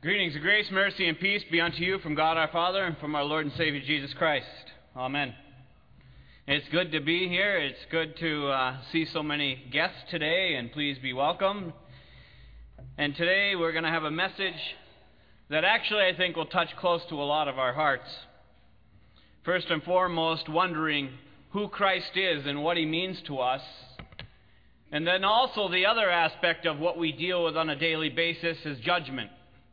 Greetings of grace, mercy, and peace be unto you from God our Father and from our Lord and Savior Jesus Christ. Amen. It's good to be here. It's good to see so many guests today, and please be welcome. And today we're going to have a message that actually I think will touch close to a lot of our hearts. First and foremost, wondering who Christ is and what He means to us. And then also the other aspect of what we deal with on a daily basis is judgment.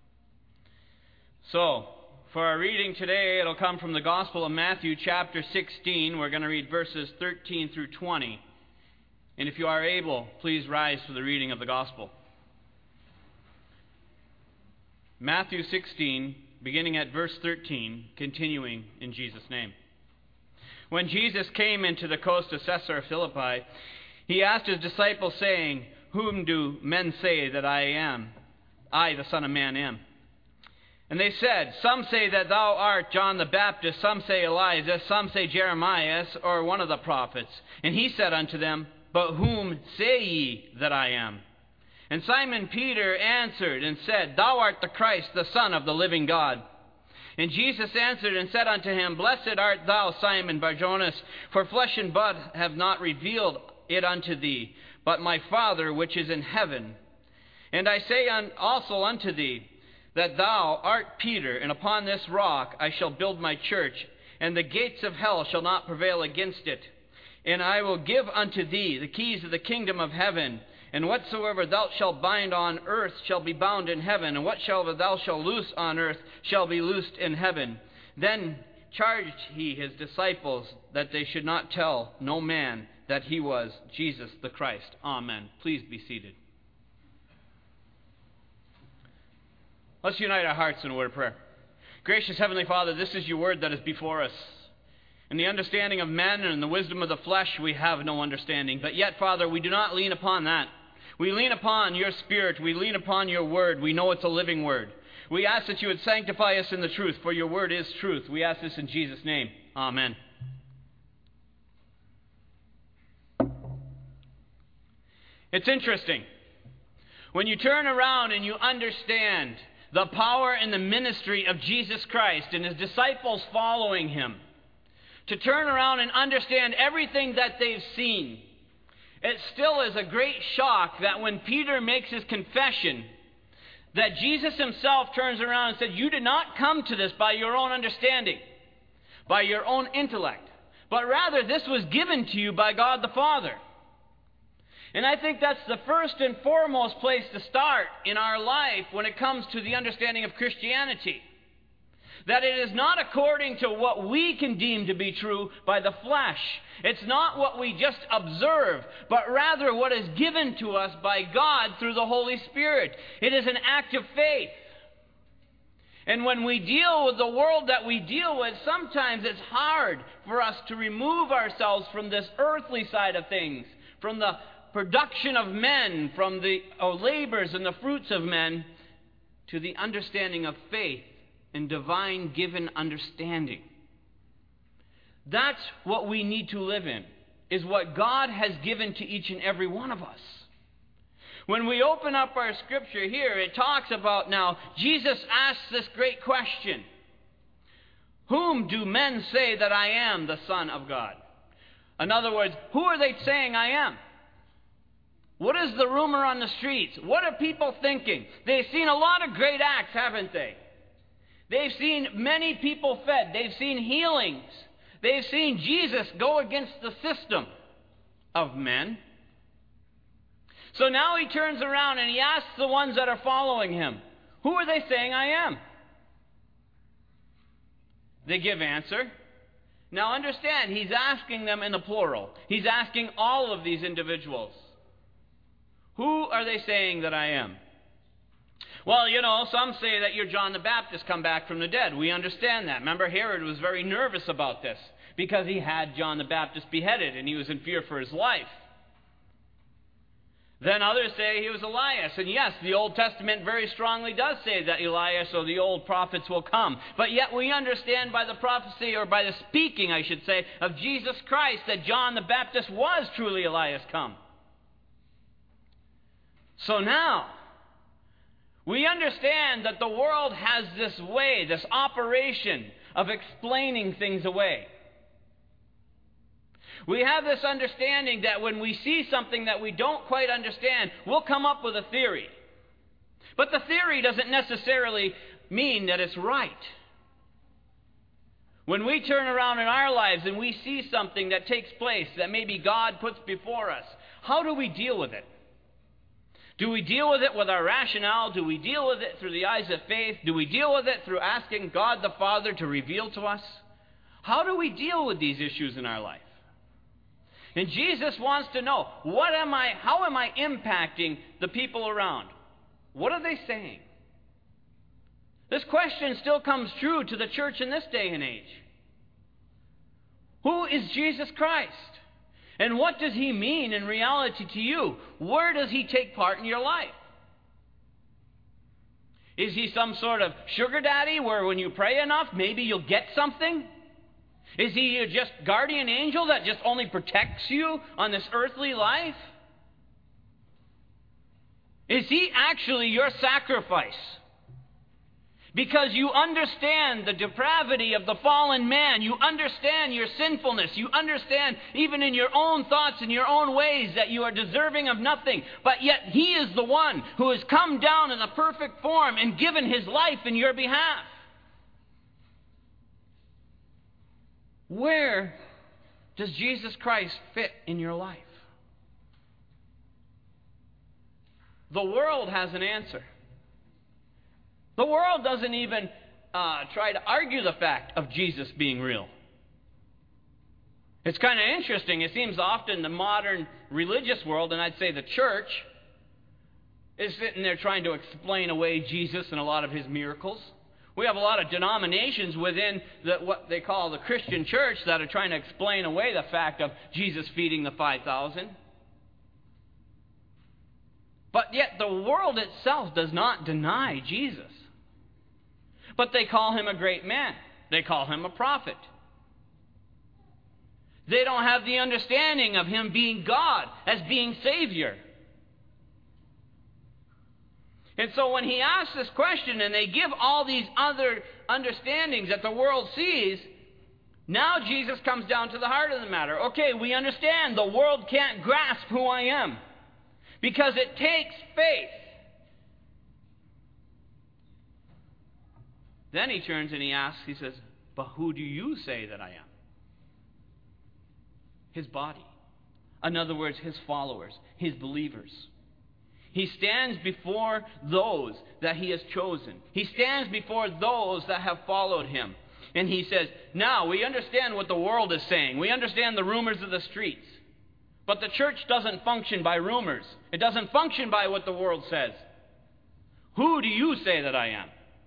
So, for our reading today, it'll come from the Gospel of Matthew, chapter 16. We're going to read verses 13 through 20. And if you are able, please rise for the reading of the Gospel. Matthew 16, beginning at verse 13, continuing in Jesus' name. When Jesus came into the coast of Caesarea Philippi, He asked His disciples, saying, "Whom do men say that I, the Son of Man, am?" And they said, "Some say that thou art John the Baptist, some say Elijah, some say Jeremiah, or one of the prophets." And He said unto them, "But whom say ye that I am?" And Simon Peter answered and said, "Thou art the Christ, the Son of the living God." And Jesus answered and said unto him, "Blessed art thou, Simon Bar-Jonas, for flesh and blood have not revealed it unto thee, but my Father which is in heaven. And I say also unto thee, that thou art Peter, and upon this rock I shall build my church, and the gates of hell shall not prevail against it. And I will give unto thee the keys of the kingdom of heaven, and whatsoever thou shalt bind on earth shall be bound in heaven, and whatsoever thou shalt loose on earth shall be loosed in heaven." Then charged He His disciples that they should not tell no man that He was Jesus the Christ. Amen. Please be seated. Let's unite our hearts in a word of prayer. Gracious Heavenly Father, this is Your word that is before us. In the understanding of men and in the wisdom of the flesh, we have no understanding. But yet, Father, we do not lean upon that. We lean upon Your Spirit. We lean upon Your word. We know it's a living word. We ask that You would sanctify us in the truth, for Your word is truth. We ask this in Jesus' name. Amen. It's interesting. When you turn around and you understand the power and the ministry of Jesus Christ and His disciples following Him, to turn around and understand everything that they've seen, it still is a great shock that when Peter makes his confession, that Jesus Himself turns around and said, "You did not come to this by your own understanding, by your own intellect, but rather this was given to you by God the Father." And I think that's the first and foremost place to start in our life when it comes to the understanding of Christianity. That it is not according to what we can deem to be true by the flesh. It's not what we just observe, but rather what is given to us by God through the Holy Spirit. It is an act of faith. And when we deal with the world that we deal with, sometimes it's hard for us to remove ourselves from this earthly side of things, from the production of men, from the labors and the fruits of men, to the understanding of faith and divine given understanding. That's what we need to live in, is what God has given to each and every one of us. When we open up our scripture here, it talks about now, Jesus asks this great question: "Whom do men say that I am, the Son of God?" In other words, who are they saying I am? What is the rumor on the streets? What are people thinking? They've seen a lot of great acts, haven't they? They've seen many people fed. They've seen healings. They've seen Jesus go against the system of men. So now He turns around and He asks the ones that are following Him, "Who are they saying I am?" They give answer. Now understand, He's asking them in the plural. He's asking all of these individuals. Who are they saying that I am? Well, some say that you're John the Baptist come back from the dead. We understand that. Remember, Herod was very nervous about this because he had John the Baptist beheaded and he was in fear for his life. Then others say he was Elias. And yes, the Old Testament very strongly does say that Elias or the old prophets will come. But yet we understand by the prophecy, or by the speaking, I should say, of Jesus Christ, that John the Baptist was truly Elias come. So now, We understand that the world has this way, this operation of explaining things away. We have this understanding that when we see something that we don't quite understand, we'll come up with a theory. But the theory doesn't necessarily mean that it's right. When we turn around in our lives and we see something that takes place that maybe God puts before us, how do we deal with it? Do we deal with it with our rationale? Do we deal with it through the eyes of faith? Do we deal with it through asking God the Father to reveal to us? How do we deal with these issues in our life? And Jesus wants to know, how am I impacting the people around? What are they saying? This question still comes true to the church in this day and age. Who is Jesus Christ? And what does he mean in reality to you? Where does he take part in your life? Is he some sort of sugar daddy where when you pray enough, maybe you'll get something? Is he your just guardian angel that just only protects you on this earthly life? Is he actually your sacrifice? Because you understand the depravity of the fallen man. You understand your sinfulness. You understand even in your own thoughts and your own ways that you are deserving of nothing. But yet he is the one who has come down in a perfect form and given his life in your behalf. Where does Jesus Christ fit in your life? The world has an answer. The world doesn't even try to argue the fact of Jesus being real. It's kind of interesting. It seems often the modern religious world, and I'd say the church, is sitting there trying to explain away Jesus and a lot of his miracles. We have a lot of denominations within what they call the Christian church that are trying to explain away the fact of Jesus feeding the 5,000. But yet the world itself does not deny Jesus. But they call him a great man. They call him a prophet. They don't have the understanding of him being God, as being Savior. And so when he asks this question and they give all these other understandings that the world sees, now Jesus comes down to the heart of the matter. Okay, we understand the world can't grasp who I am because it takes faith. Then he turns and he asks, he says, but who do you say that I am? His body. In other words, his followers, his believers. He stands before those that he has chosen. He stands before those that have followed him. And he says, now we understand what the world is saying. We understand the rumors of the streets. But the church doesn't function by rumors. It doesn't function by what the world says. Who do you say that I am?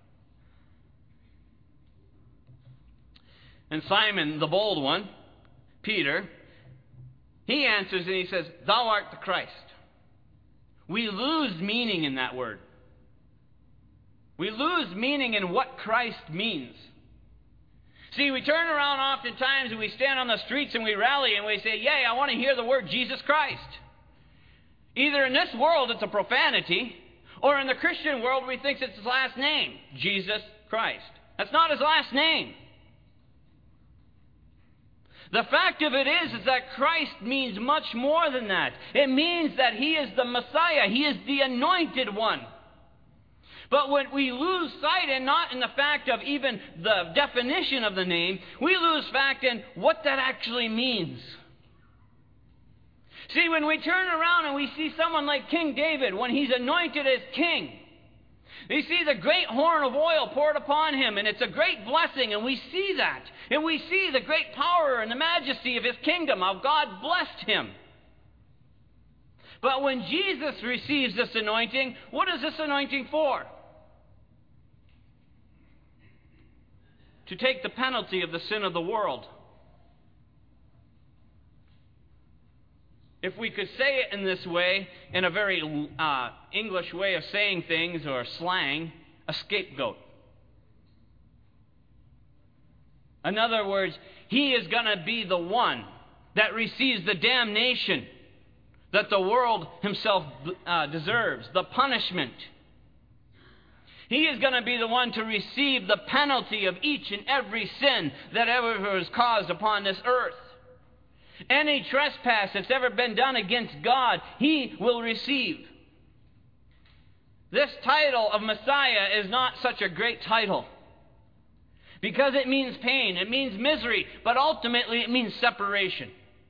And Simon, the bold one, Peter, he answers and he says, thou art the Christ. We lose meaning in that word. We lose meaning in what Christ means. See, we turn around oftentimes and we stand on the streets and we rally and we say, yay, I want to hear the word Jesus Christ. Either in this world it's a profanity, or in the Christian world we think it's his last name, Jesus Christ. That's not his last name. The fact of it is that Christ means much more than that. It means that he is the Messiah. He is the anointed one. But when we lose sight, and not in the fact of even the definition of the name, we lose fact in what that actually means. See, when we turn around and we see someone like King David, when he's anointed as king, you see the great horn of oil poured upon him, and it's a great blessing, and we see that. And we see the great power and the majesty of his kingdom, how God blessed him. But when Jesus receives this anointing, what is this anointing for? To take the penalty of the sin of the world. If we could say it in this way, in a very English way of saying things or slang, a scapegoat. In other words, he is going to be the one that receives the damnation that the world himself deserves, the punishment. He is going to be the one to receive the penalty of each and every sin that ever was caused upon this earth. Any trespass that's ever been done against God, He will receive. This title of Messiah is not such a great title, because it means pain, it means misery, but ultimately it means separation.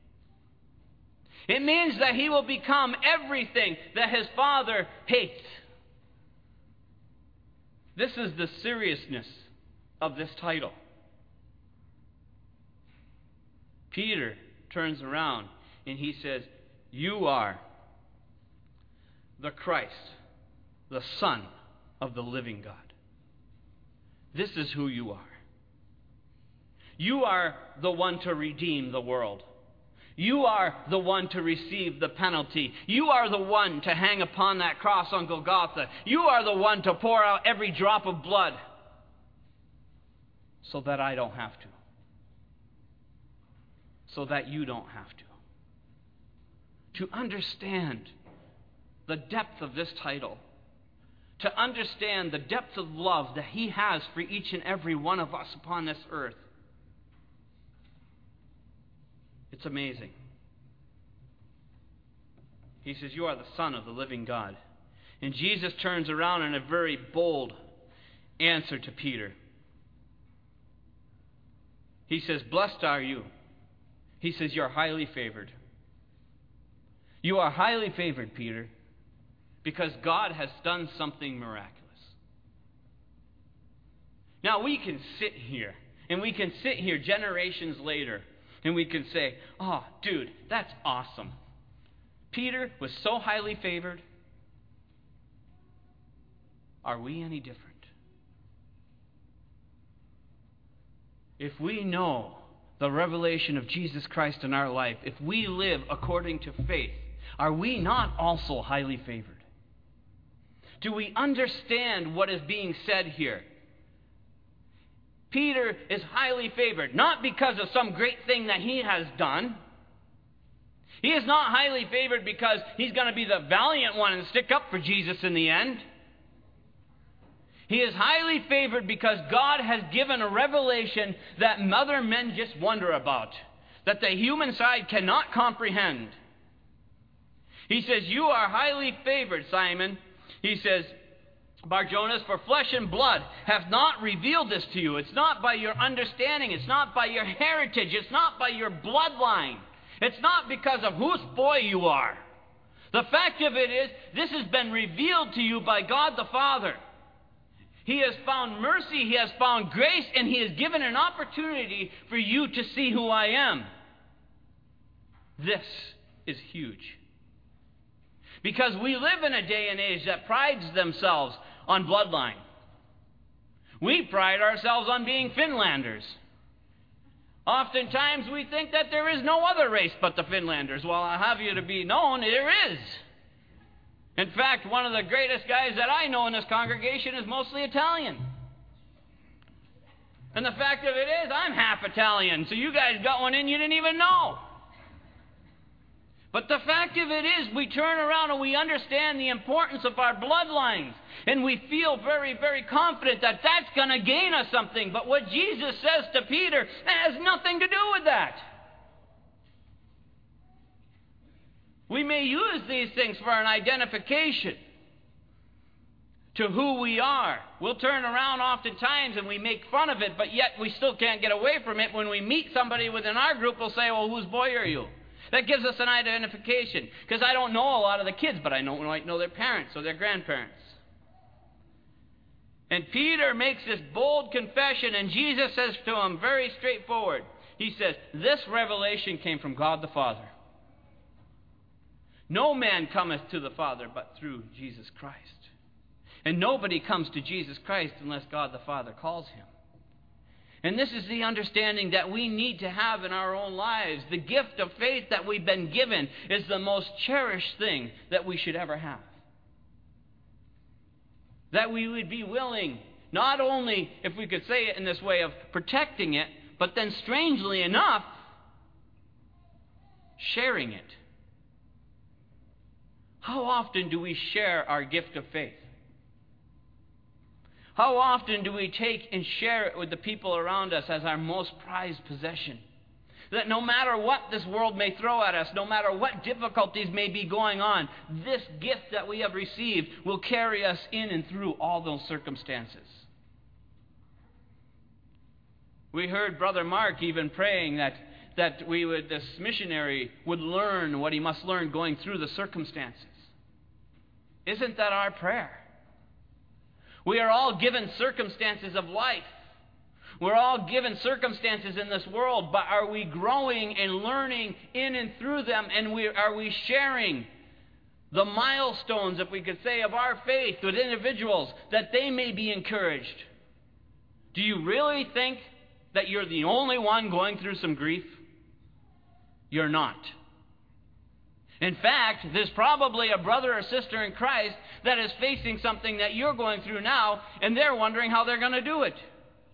It means that He will become everything that His Father hates. This is the seriousness of this title. Peter turns around and he says, "You are the Christ, the Son of the living God." This is who you are. You are the one to redeem the world. You are the one to receive the penalty. You are the one to hang upon that cross on Golgotha. You are the one to pour out every drop of blood so that I don't have to. So that you don't have to. To understand the depth of this title, to understand the depth of love that He has for each and every one of us upon this earth, it's amazing. He says, "You are the Son of the living God." And Jesus turns around in a very bold answer to Peter. He says, "Blessed are you." He says, "You're highly favored." You are highly favored, Peter, because God has done something miraculous. Now we can sit here, and we can sit here generations later, and we can say, "Oh, dude, that's awesome. Peter was so highly favored." Are we any different? If we know the revelation of Jesus Christ in our life, if we live according to faith, are we not also highly favored? Do we understand what is being said here? Peter is highly favored, not because of some great thing that he has done. He is not highly favored because he's going to be the valiant one and stick up for Jesus in the end. He is highly favored because God has given a revelation that other men just wonder about, that the human side cannot comprehend. He says, "You are highly favored, Simon." He says, "Bar-Jonas, for flesh and blood have not revealed this to you." It's not by your understanding. It's not by your heritage. It's not by your bloodline. It's not because of whose boy you are. The fact of it is, this has been revealed to you by God the Father. He has found mercy, He has found grace, and He has given an opportunity for you to see who I am. This is huge. Because we live in a day and age that prides themselves on bloodline. We pride ourselves on being Finlanders. Oftentimes we think that there is no other race but the Finlanders. Well, I have you to be known, there is. In fact, one of the greatest guys that I know in this congregation is mostly Italian. And the fact of it is, I'm half Italian, so you guys got one in you didn't even know. But the fact of it is, we turn around and we understand the importance of our bloodlines. And we feel very, very confident that that's going to gain us something. But what Jesus says to Peter has nothing to do with that. We may use these things for an identification to who we are. We'll turn around oftentimes and we make fun of it, but yet we still can't get away from it. When we meet somebody within our group, we'll say, "Well, whose boy are you?" That gives us an identification. Because I don't know a lot of the kids, but I might know their parents or their grandparents. And Peter makes this bold confession, and Jesus says to him very straightforward. He says, "This revelation came from God the Father. No man cometh to the Father but through Jesus Christ. And nobody comes to Jesus Christ unless God the Father calls him." And this is the understanding that we need to have in our own lives. The gift of faith that we've been given is the most cherished thing that we should ever have. That we would be willing, not only, if we could say it in this way, of protecting it, but then strangely enough, sharing it. How often do we share our gift of faith? How often do we take and share it with the people around us as our most prized possession? That no matter what this world may throw at us, no matter what difficulties may be going on, this gift that we have received will carry us in and through all those circumstances. We heard Brother Mark even praying that this missionary would learn what he must learn going through the circumstances. Isn't that our prayer? We are all given circumstances of life. We're all given circumstances in this world, but are we growing and learning in and through them? And are we sharing the milestones, if we could say, of our faith with individuals that they may be encouraged? Do you really think that you're the only one going through some grief? You're not. In fact, there's probably a brother or sister in Christ that is facing something that you're going through now, and they're wondering how they're going to do it.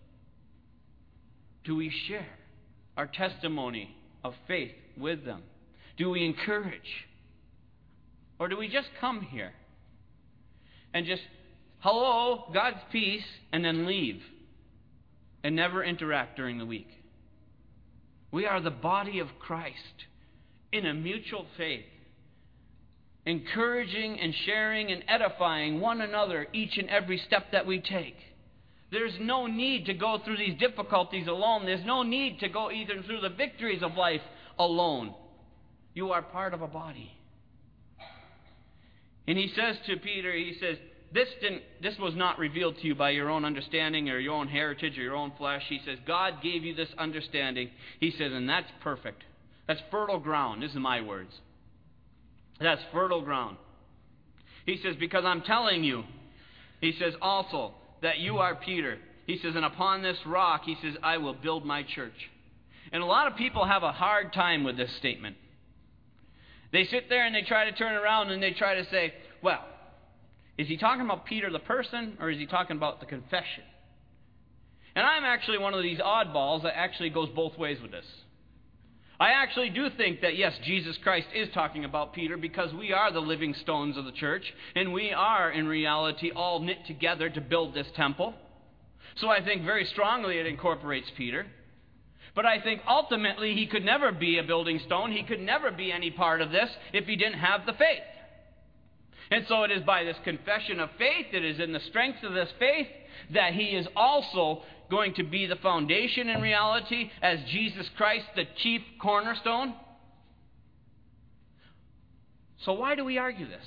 Do we share our testimony of faith with them? Do we encourage? Or do we just come here and just, hello, God's peace, and then leave and never interact during the week? We are the body of Christ in a mutual faith, encouraging and sharing and edifying one another each and every step that we take. There's no need to go through these difficulties alone. There's no need to go either through the victories of life alone. You are part of a body. And he says to Peter, he says, this was not revealed to you by your own understanding or your own heritage or your own flesh. He says, God gave you this understanding. He says, and that's perfect. That's fertile ground. These are my words. That's fertile ground. He says, because I'm telling you, he says also that you are Peter. He says, and upon this rock, he says, I will build my church. And a lot of people have a hard time with this statement. They sit there and they try to turn around and they try to say, well, is he talking about Peter the person, or is he talking about the confession? And I'm actually one of these oddballs that actually goes both ways with this. I actually do think that, yes, Jesus Christ is talking about Peter because we are the living stones of the church, and we are, in reality, all knit together to build this temple. So I think very strongly it incorporates Peter. But I think ultimately he could never be a building stone. He could never be any part of this if he didn't have the faith. And so it is by this confession of faith, it is in the strength of this faith, that he is also going to be the foundation in reality as Jesus Christ, the chief cornerstone. So why do we argue this?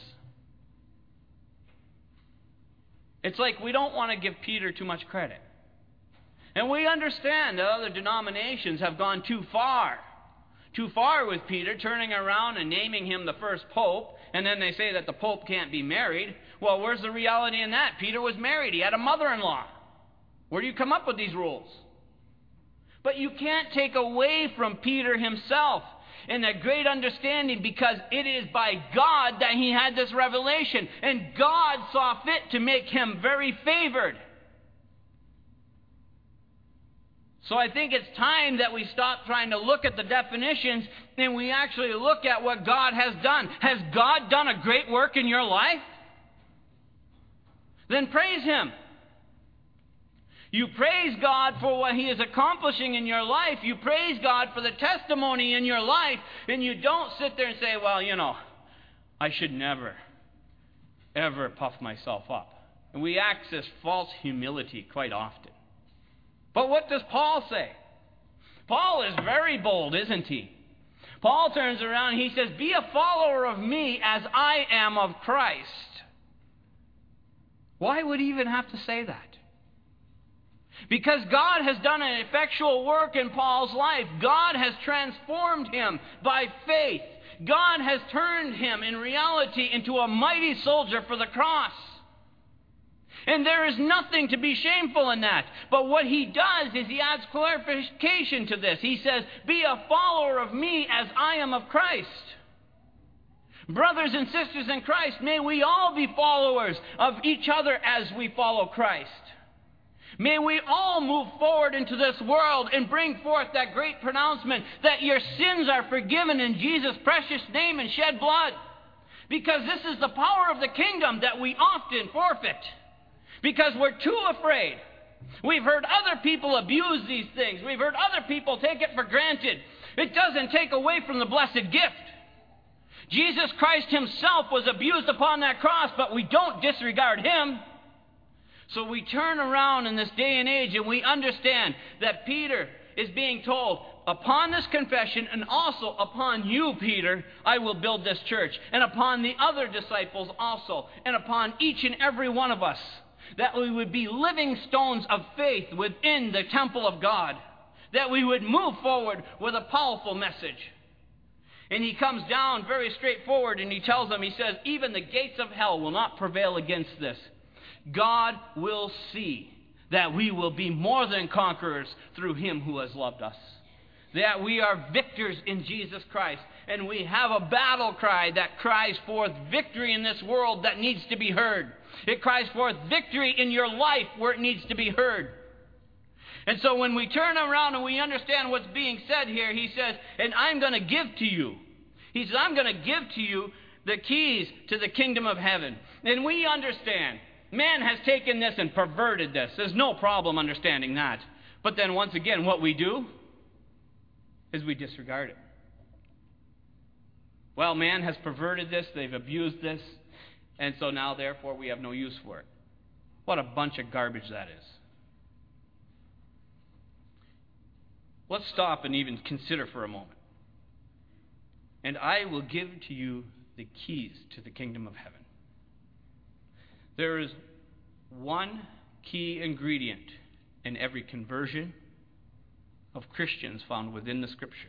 It's like we don't want to give Peter too much credit. And we understand that other denominations have gone too far with Peter, turning around and naming him the first pope, and then they say that the pope can't be married. Well, where's the reality in that? Peter was married. He had a mother-in-law. Where do you come up with these rules? But you can't take away from Peter himself in that great understanding, because it is by God that he had this revelation, and God saw fit to make him very favored. So I think it's time that we stop trying to look at the definitions and we actually look at what God has done. Has God done a great work in your life? Then praise Him. You praise God for what He is accomplishing in your life. You praise God for the testimony in your life. And you don't sit there and say, well, I should never, ever puff myself up. And we access false humility quite often. But what does Paul say? Paul is very bold, isn't he? Paul turns around and he says, be a follower of me as I am of Christ. Why would he even have to say that? Because God has done an effectual work in Paul's life. God has transformed him by faith. God has turned him in reality into a mighty soldier for the cross. And there is nothing to be shameful in that. But what he does is he adds clarification to this. He says, be a follower of me as I am of Christ. Brothers and sisters in Christ, may we all be followers of each other as we follow Christ. May we all move forward into this world and bring forth that great pronouncement that your sins are forgiven in Jesus' precious name and shed blood. Because this is the power of the kingdom that we often forfeit. because we're too afraid. We've heard other people abuse these things. We've heard other people take it for granted. It doesn't take away from the blessed gift. Jesus Christ himself was abused upon that cross, but we don't disregard him. So we turn around in this day and age and we understand that Peter is being told, upon this confession and also upon you, Peter, I will build this church. And upon the other disciples also. And upon each and every one of us. That we would be living stones of faith within the temple of God. That we would move forward with a powerful message. And he comes down very straightforward and he tells them, he says, even the gates of hell will not prevail against this. God will see that we will be more than conquerors through him who has loved us. That we are victors in Jesus Christ. And we have a battle cry that cries forth victory in this world that needs to be heard. It cries forth victory in your life where it needs to be heard. And so when we turn around and we understand what's being said here, he says, and I'm going to give to you. He says, I'm going to give to you the keys to the kingdom of heaven. And we understand, man has taken this and perverted this. There's no problem understanding that. But then once again, what we do is we disregard it. Well, man has perverted this, they've abused this, and so now therefore we have no use for it. What a bunch of garbage that is. Let's stop and even consider for a moment. And I will give to you the keys to the kingdom of heaven. There is one key ingredient in every conversion of Christians found within the Scripture.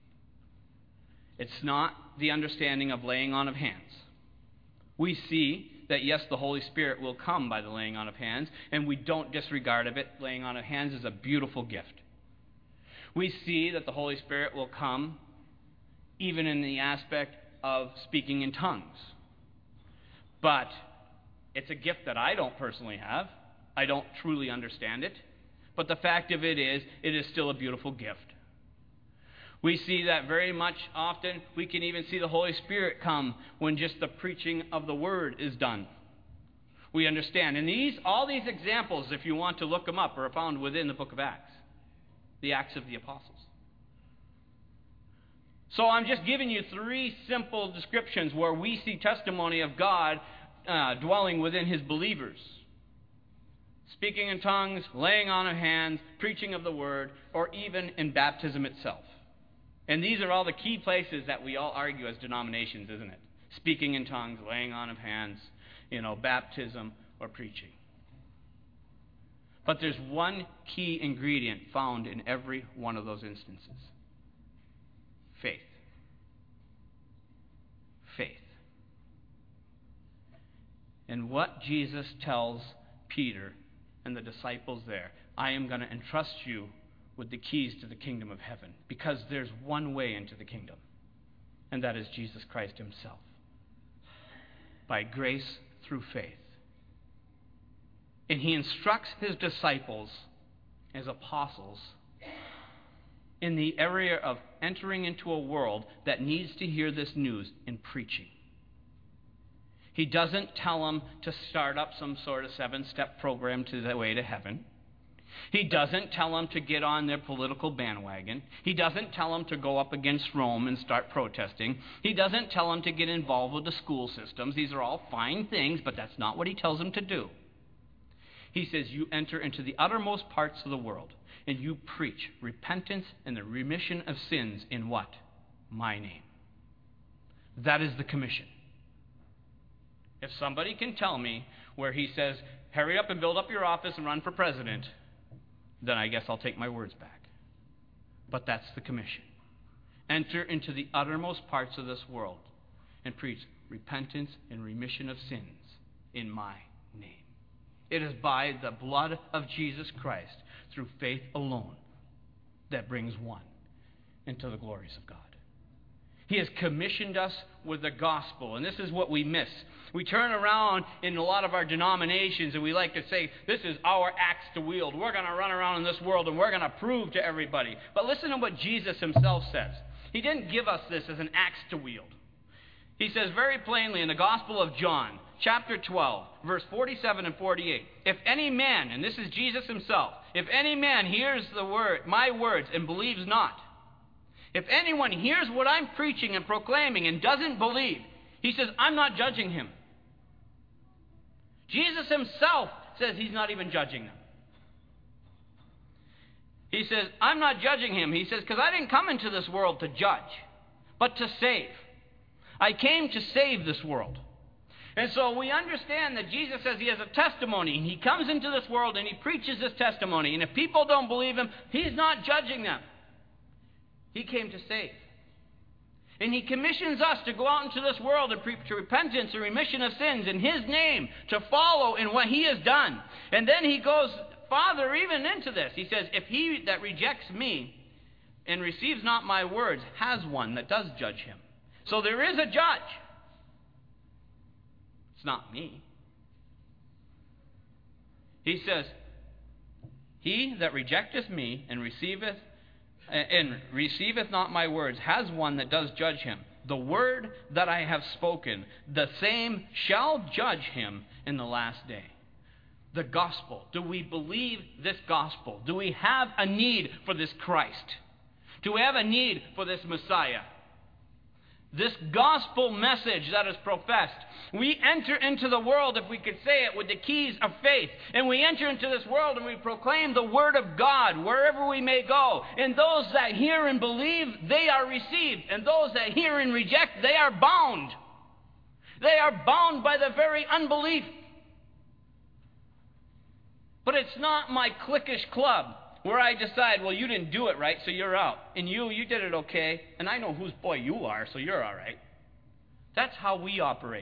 It's not the understanding of laying on of hands. We see that, yes, the Holy Spirit will come by the laying on of hands, and we don't disregard of it. Laying on of hands is a beautiful gift. We see that the Holy Spirit will come even in the aspect of speaking in tongues. But it's a gift that I don't personally have. I don't truly understand it. But the fact of it is still a beautiful gift. We see that very much often. We can even see the Holy Spirit come when just the preaching of the Word is done. We understand. And all these examples, if you want to look them up, are found within the book of Acts. The Acts of the Apostles. So I'm just giving you 3 simple descriptions where we see testimony of God dwelling within his believers. Speaking in tongues, laying on of hands, preaching of the Word, or even in baptism itself. And these are all the key places that we all argue as denominations, isn't it? Speaking in tongues, laying on of hands, baptism, or preaching. But there's one key ingredient found in every one of those instances. Faith. Faith. And what Jesus tells Peter and the disciples there, I am going to entrust you with the keys to the kingdom of heaven, because there's one way into the kingdom, and that is Jesus Christ himself. By grace through faith. And he instructs his disciples as apostles in the area of entering into a world that needs to hear this news in preaching. He doesn't tell them to start up some sort of 7-step program to the way to heaven. He doesn't tell them to get on their political bandwagon. He doesn't tell them to go up against Rome and start protesting. He doesn't tell them to get involved with the school systems. These are all fine things, but that's not what he tells them to do. He says, you enter into the uttermost parts of the world, and you preach repentance and the remission of sins in what? My name. That is the commission. If somebody can tell me where he says, hurry up and build up your office and run for president, then I guess I'll take my words back. But that's the commission. Enter into the uttermost parts of this world and preach repentance and remission of sins in my name. It is by the blood of Jesus Christ, through faith alone, that brings one into the glories of God. He has commissioned us with the gospel, and this is what we miss. We turn around in a lot of our denominations and we like to say, this is our axe to wield. We're going to run around in this world and we're going to prove to everybody. But listen to what Jesus himself says. He didn't give us this as an axe to wield. He says very plainly in the Gospel of John, chapter 12, verse 47 and 48, if any man, and this is Jesus himself, if any man hears my words and believes not, if anyone hears what I'm preaching and proclaiming and doesn't believe, he says, I'm not judging him. Jesus himself says he's not even judging them. He says, I'm not judging him. He says, because I didn't come into this world to judge, but to save. I came to save this world. And so we understand that Jesus says he has a testimony. He comes into this world and he preaches this testimony. And if people don't believe him, he's not judging them. He came to save. And he commissions us to go out into this world and preach repentance and remission of sins in his name, to follow in what he has done. And then he goes farther even into this. He says, if he that rejects me and receives not my words has one that does judge him. So there is a judge. It's not me. He says, he that rejecteth me and receiveth not my words has one that does judge him. The word that I have spoken, the same shall judge him in the last day. The gospel. Do we believe this gospel? Do we have a need for this Christ? Do we have a need for this Messiah? This gospel message that is professed. We enter into the world, if we could say it, with the keys of faith. And we enter into this world and we proclaim the word of God wherever we may go. And those that hear and believe, they are received. And those that hear and reject, they are bound. They are bound by the very unbelief. But it's not my cliquish club where I decide, well, you didn't do it right, so you're out. And you did it okay, and I know whose boy you are, so you're all right. That's how we operate.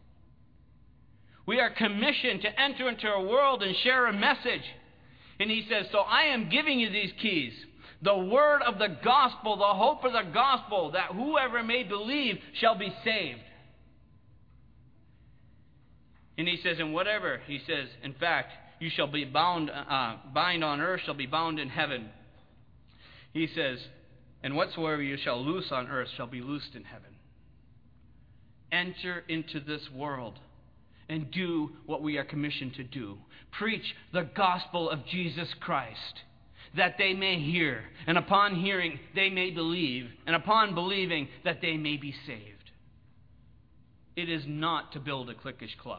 We are commissioned to enter into a world and share a message. And he says, so I am giving you these keys. The word of the gospel, the hope of the gospel, that whoever may believe shall be saved. And he says, and whatever, he says, in fact, you shall be bind on earth shall be bound in heaven. He says, and whatsoever you shall loose on earth shall be loosed in heaven. Enter into this world and do what we are commissioned to do. Preach the gospel of Jesus Christ, that they may hear, and upon hearing they may believe, and upon believing that they may be saved. It is not to build a cliquish club.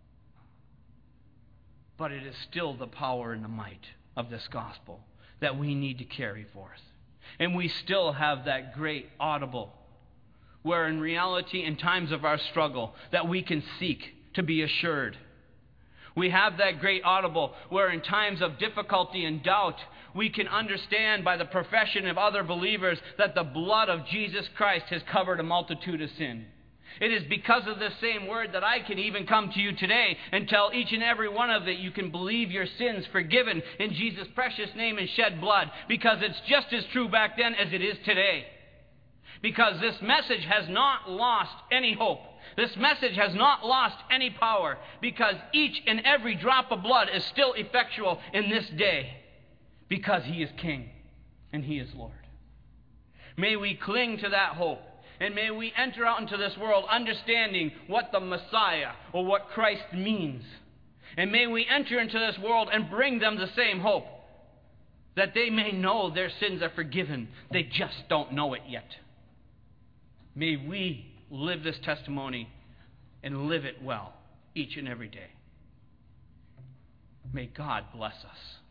But it is still the power and the might of this gospel that we need to carry forth. And we still have that great audible, where in reality, in times of our struggle, that we can seek to be assured. We have that great audible, where in times of difficulty and doubt, we can understand by the profession of other believers that the blood of Jesus Christ has covered a multitude of sin. It is because of this same word that I can even come to you today and tell each and every one of you can believe your sins forgiven in Jesus' precious name and shed blood, because it's just as true back then as it is today. Because this message has not lost any hope. This message has not lost any power, because each and every drop of blood is still effectual in this day, because he is King and he is Lord. May we cling to that hope. And may we enter out into this world understanding what the Messiah or what Christ means. And may we enter into this world and bring them the same hope, that they may know their sins are forgiven. They just don't know it yet. May we live this testimony and live it well each and every day. May God bless us.